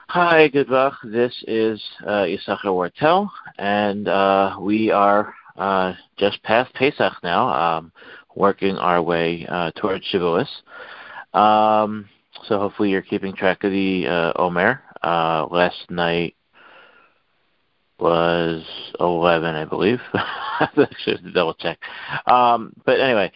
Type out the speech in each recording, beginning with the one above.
Hi, good luck. This is Yisachar Wartel, and we are just past Pesach now, working our way towards Shavuos. So hopefully you're keeping track of the Omer. Last night was 11, I believe. I should have to double check. But anyway,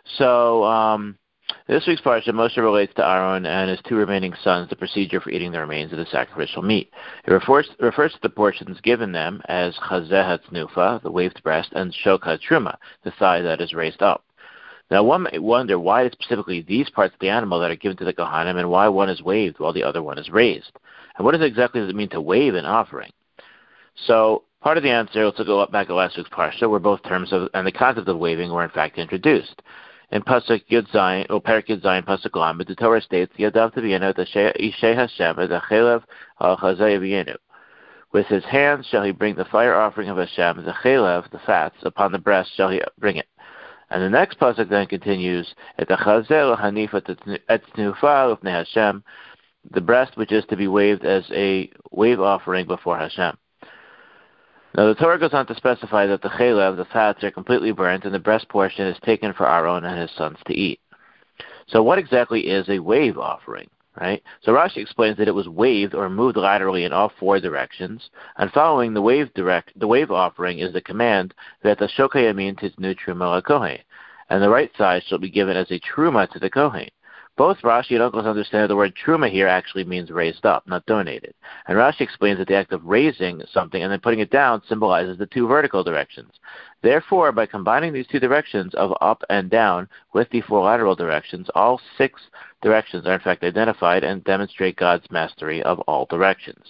so this week's parsha Moshe relates to Aaron and his two remaining sons the procedure for eating the remains of the sacrificial meat. It refers to the portions given them as chazeh hatznufa, the waved breast, and shok hatruma, the thigh that is raised up. Now one may wonder why it's specifically these parts of the animal that are given to the Kohanim and why one is waved while the other one is raised. And what exactly does it mean to wave an offering? So part of the answer, let's go back to last week's parsha, where both terms and the concept of waving were in fact introduced. In Pasuk Yud Zayin, or Perik Yud Zayin, Pasuk Lamed, the Torah states, Yadav Taviyenu, Ishay Hashem, the Al Chazay Aviyenu. With his hands shall he bring the fire offering of Hashem, the chelev, the fats, upon the breast shall he bring it. And the next pasuk then continues, Et Hachazel Hanif Et Tnufa Ufnei Hashem, the breast which is to be waved as a wave offering before Hashem. Now the Torah goes on to specify that the chelev, the fats, are completely burnt, and the breast portion is taken for Aaron and his sons to eat. So what exactly is a wave offering, right? So Rashi explains that it was waved or moved laterally in all four directions, and following the wave offering is the command that the shokei yamin titnu truma lakohen, and the right side shall be given as a truma to the kohen. Both Rashi and Uncles understand that the word truma here actually means raised up, not donated. And Rashi explains that the act of raising something and then putting it down symbolizes the two vertical directions. Therefore, by combining these two directions of up and down with the four lateral directions, all six directions are in fact identified and demonstrate God's mastery of all directions,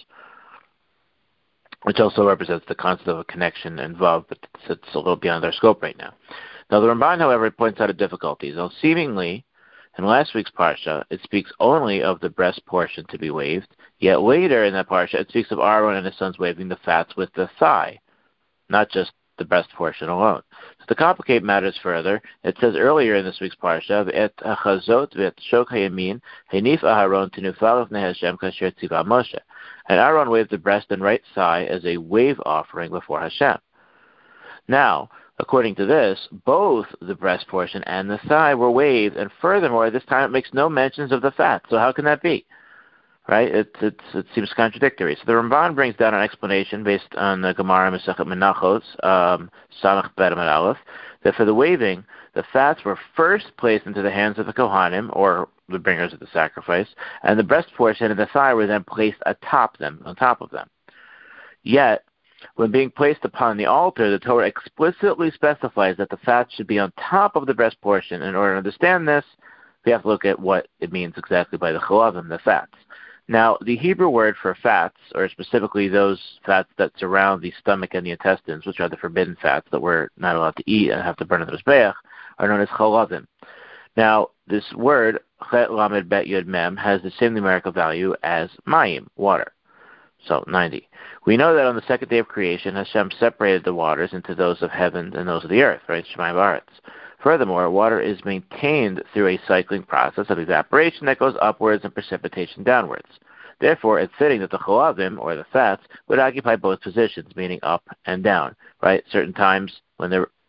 which also represents the concept of a connection and vav, but it's a little beyond our scope right now. Now the Ramban, however, points out a difficulty. Though seemingly, in last week's parsha, it speaks only of the breast portion to be waved, yet later in that parsha, it speaks of Aaron and his sons waving the fats with the thigh, not just the breast portion alone. So to complicate matters further, it says earlier in this week's parsha, Et achazot v'et shok hayamin hanif Aharon tenufal v'nei Hashem kasher tziva Moshe. And Aaron waved the breast and right thigh as a wave offering before Hashem. Now, according to this, both the breast portion and the thigh were waved, and furthermore, this time it makes no mentions of the fat. So how can that be? Right? It seems contradictory. So the Ramban brings down an explanation based on the Gemara Masechet Menachos, Samach Bet Amud Aleph, that for the waving, the fats were first placed into the hands of the Kohanim, or the bringers of the sacrifice, and the breast portion and the thigh were then placed on top of them. Yet, when being placed upon the altar, the Torah explicitly specifies that the fat should be on top of the breast portion. In order to understand this, we have to look at what it means exactly by the chalavim, the fats. Now, the Hebrew word for fats, or specifically those fats that surround the stomach and the intestines, which are the forbidden fats that we're not allowed to eat and have to burn in the mizbeach, are known as chalavim. Now, this word, chet lamed bet yud mem, has the same numerical value as mayim, water. So, 90. We know that on the second day of creation, Hashem separated the waters into those of heaven and those of the earth, right? Shemayim v'aretz. Furthermore, water is maintained through a cycling process of evaporation that goes upwards and precipitation downwards. Therefore, it's fitting that the chalavim, or the fats, would occupy both positions, meaning up and down, right? Certain times when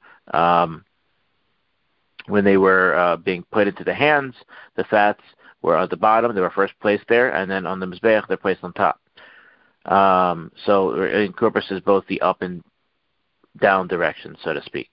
they were being put into the hands, the fats were at the bottom, they were first placed there, and then on the mizbeach, they're placed on top. So it encompasses both the up and down direction, so to speak.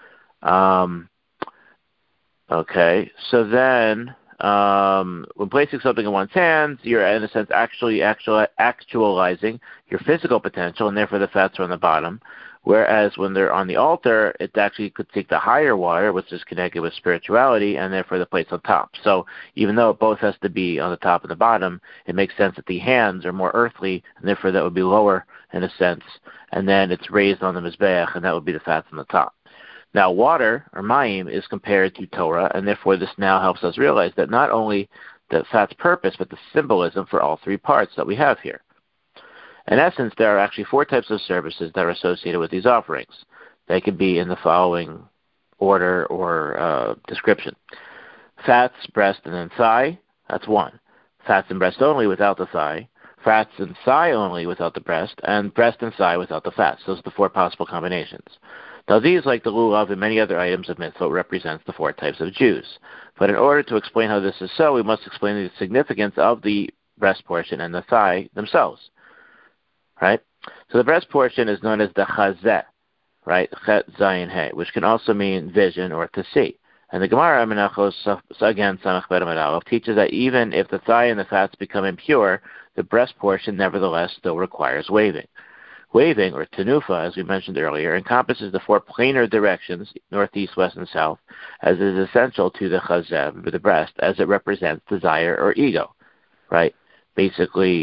Okay, so then when placing something in one's hands, you're in a sense actualizing your physical potential, and therefore the fats are on the bottom. Whereas when they're on the altar, it actually could seek the higher water, which is connected with spirituality, and therefore the plate's on top. So even though it both has to be on the top and the bottom, it makes sense that the hands are more earthly, and therefore that would be lower in a sense, and then it's raised on the mizbeach, and that would be the fats on the top. Now water, or mayim, is compared to Torah, and therefore this now helps us realize that not only the fat's purpose, but the symbolism for all three parts that we have here. In essence, there are actually four types of services that are associated with these offerings. They could be in the following order or description. Fats, breast, and then thigh, that's one. Fats and breast only without the thigh. fats and thigh only without the breast, and breast and thigh without the fats. Those are the 4 possible combinations. Now these, like the lulav and many other items of mitzvot, represents the 4 types of Jews. But in order to explain how this is so, we must explain the significance of the breast portion and the thigh themselves. Right? So the breast portion is known as the chazeh, right? Chet zayin he, which can also mean vision or to see. And the Gemara, Menachos, again, Samach Bet Amud Aleph, teaches that even if the thigh and the fats become impure, the breast portion nevertheless still requires waving. Waving, or tenufa, as we mentioned earlier, encompasses the 4 planar directions, north, east, west, and south, as is essential to the chazeh, or the breast, as it represents desire or ego, right? Basically,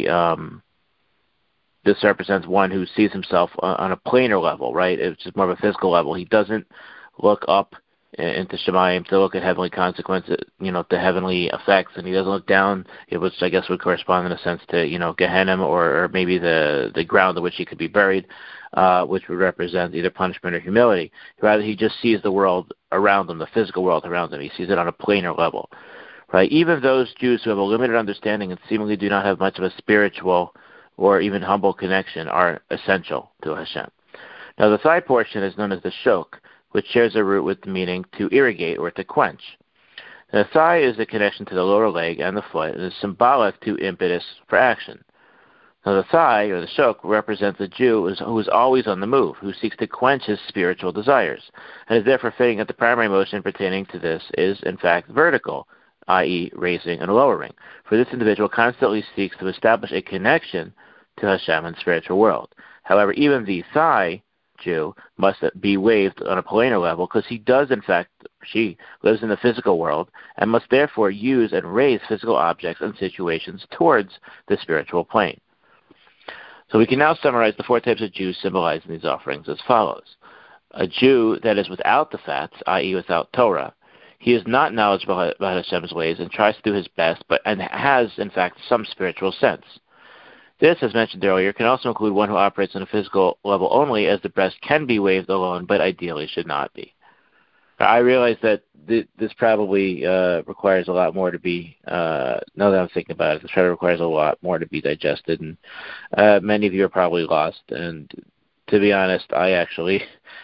this represents one who sees himself on a planar level, right? It's just more of a physical level. He doesn't look up into Shemayim to look at heavenly consequences, to heavenly effects, and he doesn't look down, which I guess would correspond in a sense to, Gehenna or maybe the ground on which he could be buried, which would represent either punishment or humility. Rather, he just sees the world around him, the physical world around him. He sees it on a planar level, right? Even those Jews who have a limited understanding and seemingly do not have much of a spiritual or even humble connection are essential to Hashem. Now, the thigh portion is known as the shok, which shares a root with the meaning to irrigate or to quench. The thigh is the connection to the lower leg and the foot and is symbolic to impetus for action. Now, the thigh, or the shok, represents a Jew who is always on the move, who seeks to quench his spiritual desires, and is therefore fitting that the primary motion pertaining to this is, in fact, vertical, i.e., raising and lowering. For this individual constantly seeks to establish a connection to Hashem and the spiritual world. However, even the thigh Jew must be waved on a planar level because she lives in the physical world and must therefore use and raise physical objects and situations towards the spiritual plane. So we can now summarize the 4 types of Jews symbolized in these offerings as follows. A Jew that is without the fats, i.e. without Torah, he is not knowledgeable about Hashem's ways and tries to do his best, and has, in fact, some spiritual sense. This, as mentioned earlier, can also include one who operates on a physical level only, as the breast can be waved alone, but ideally should not be. I realize that this probably requires a lot more to be, now that I'm thinking about it, this probably requires a lot more to be digested, and many of you are probably lost, and to be honest, these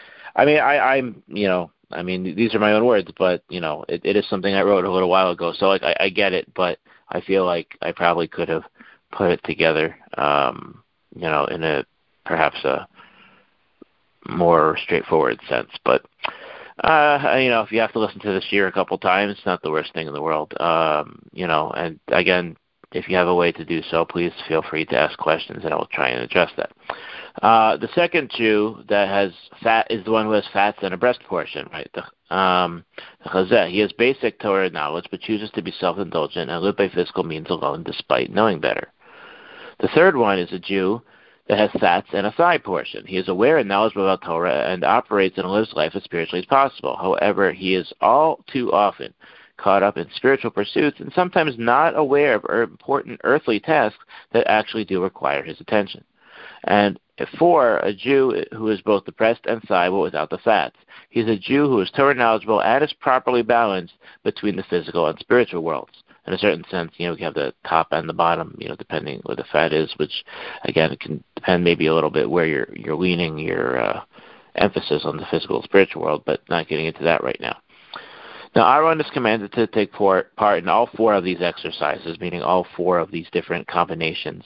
are my own words, but, it is something I wrote a little while ago, so, I get it, but I feel like I probably could have put it together, in perhaps a more straightforward sense. But, if you have to listen to this year a couple times, it's not the worst thing in the world. And again, if you have a way to do so, please feel free to ask questions and I will try and address that. The second Jew that has fat is the one who has fats and a breast portion, right? The chazeh. He has basic Torah knowledge, but chooses to be self-indulgent and live by physical means alone, despite knowing better. The third one is a Jew that has fats and a thigh portion. He is aware and knowledgeable about Torah and operates and lives life as spiritually as possible. However, he is all too often caught up in spiritual pursuits and sometimes not aware of important earthly tasks that actually do require his attention. And 4, a Jew who is both the breast and thigh but without the fats. He is a Jew who is Torah knowledgeable and is properly balanced between the physical and spiritual worlds. In a certain sense, you have the top and the bottom, depending where the fat is, which, again, it can depend maybe a little bit where you're leaning your emphasis on the physical and spiritual world, but not getting into that right now. Now, Aaron is commanded to take part in all 4 of these exercises, meaning all 4 of these different combinations,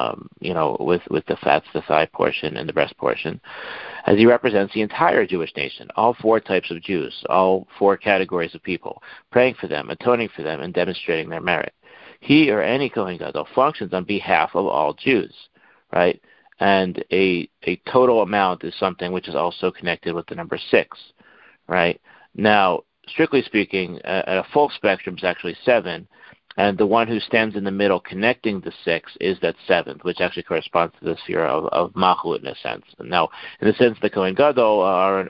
with the fats, the thigh portion, and the breast portion, as he represents the entire Jewish nation, all 4 types of Jews, all 4 categories of people, praying for them, atoning for them, and demonstrating their merit. He or any Kohen Gadol functions on behalf of all Jews, right? And a total amount is something which is also connected with the number 6, right? Now, strictly speaking, a full spectrum is actually 7, and the one who stands in the middle connecting the 6 is that 7th, which actually corresponds to the sphere of Malchut in a sense. Now, in a sense, the Kohen Gadol,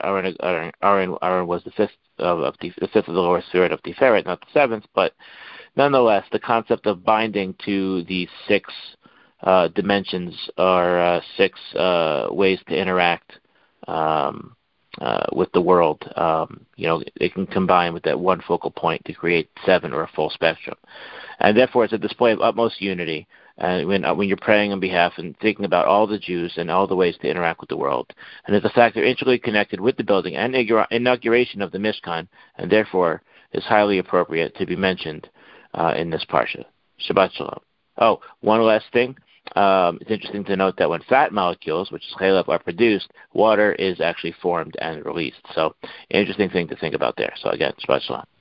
Aaron was the 5th of the lower sphere of Tiferet, not the 7th, but nonetheless, the concept of binding to the 6 dimensions or 6 ways to interact with the world, it can combine with that one focal point to create 7 or a full spectrum. And therefore, it's a display of utmost unity and when you're praying on behalf and thinking about all the Jews and all the ways to interact with the world. And it's the fact they're intricately connected with the building and inauguration of the Mishkan, and therefore is highly appropriate to be mentioned in this parsha. Shabbat Shalom. Oh, one last thing. It's interesting to note that when fat molecules, which is chalep, are produced, water is actually formed and released. So, interesting thing to think about there. So again, Shabbat Shalom.